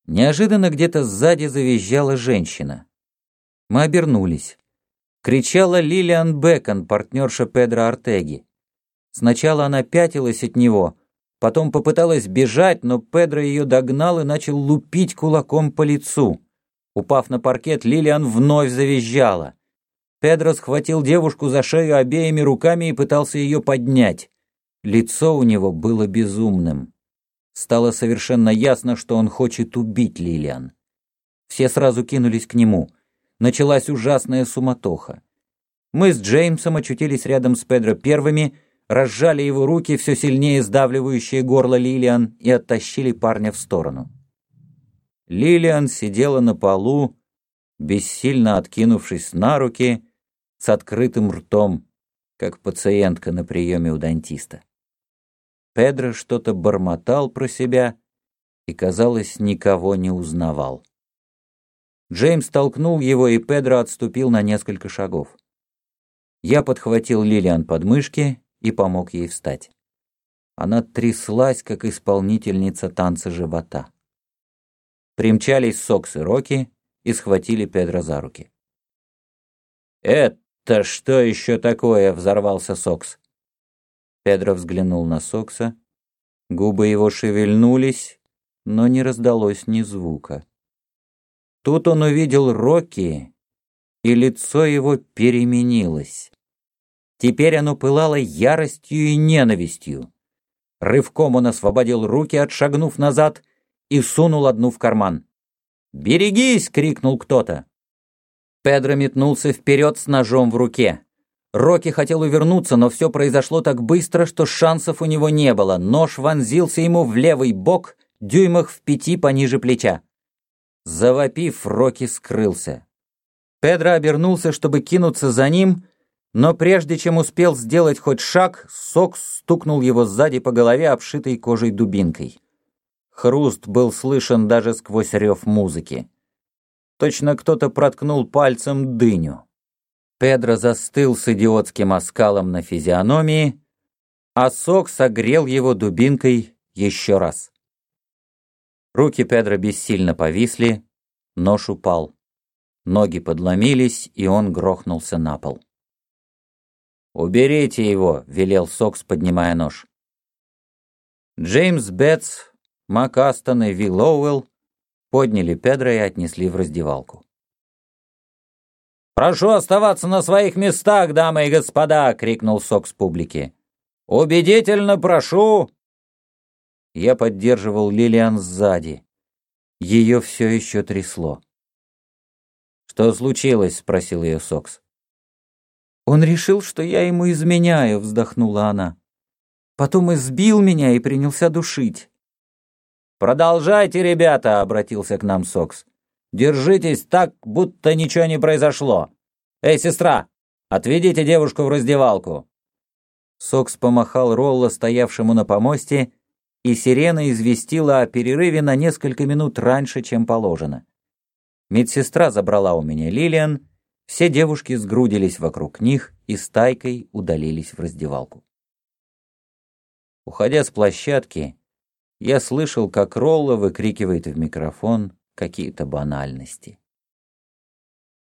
Неожиданно где-то сзади завизжала женщина. Мы обернулись. Кричала Лилиан Бэкон, партнерша Педро Ортеги. Сначала она пятилась от него, потом попыталась бежать, но Педро ее догнал и начал лупить кулаком по лицу. Упав на паркет, Лилиан вновь завизжала. Педро схватил девушку за шею обеими руками и пытался ее поднять. Лицо у него было безумным. Стало совершенно ясно, что он хочет убить Лилиан. Все сразу кинулись к нему. Началась ужасная суматоха. Мы с Джеймсом очутились рядом с Педро первыми, разжали его руки, все сильнее сдавливающие горло Лилиан, и оттащили парня в сторону. Лилиан сидела на полу, бессильно откинувшись на руки, с открытым ртом, как пациентка на приеме у дантиста. Педро что-то бормотал про себя и, казалось, никого не узнавал. Джеймс толкнул его, и Педро отступил на несколько шагов. Я подхватил Лилиан под мышки и помог ей встать. Она тряслась, как исполнительница танца живота. Примчались Сокс и Рокки и схватили Педро за руки. «Это что еще такое?» — взорвался Сокс. Педро взглянул на Сокса. Губы его шевельнулись, но не раздалось ни звука. Тут он увидел Рокки, и лицо его переменилось. Теперь оно пылало яростью и ненавистью. Рывком он освободил руки, отшагнув назад, и сунул одну в карман. «Берегись!» — крикнул кто-то. Педро метнулся вперед с ножом в руке. Рокки хотел увернуться, но все произошло так быстро, что шансов у него не было. Нож вонзился ему в левый бок, дюймах в 5 пониже плеча. Завопив, Рокки скрылся. Педро обернулся, чтобы кинуться за ним, но прежде чем успел сделать хоть шаг, Сокс стукнул его сзади по голове, обшитой кожей дубинкой. Хруст был слышен даже сквозь рев музыки. Точно кто-то проткнул пальцем дыню. Педро застыл с идиотским оскалом на физиономии, а Сокс огрел его дубинкой еще раз. Руки Педро бессильно повисли, нож упал. Ноги подломились, и он грохнулся на пол. «Уберите его!» — велел Сокс, поднимая нож. Джеймс Бетс, Мак Астон и Ви Лоуэлл подняли Педро и отнесли в раздевалку. «Прошу оставаться на своих местах, дамы и господа!» — крикнул Сокс публике. «Убедительно прошу!» Я поддерживал Лилиан сзади. Ее все еще трясло. «Что случилось?» — спросил ее Сокс. «Он решил, что я ему изменяю», — вздохнула она. «Потом избил меня и принялся душить». «Продолжайте, ребята!» — обратился к нам Сокс. «Держитесь так, будто ничего не произошло. Эй, сестра, отведите девушку в раздевалку». Сокс помахал Ролло, стоявшему на помосте, и сирена известила о перерыве на несколько минут раньше, чем положено. Медсестра забрала у меня Лилиан, все девушки сгрудились вокруг них и стайкой удалились в раздевалку. Уходя с площадки, я слышал, как Ролло выкрикивает в микрофон какие-то банальности.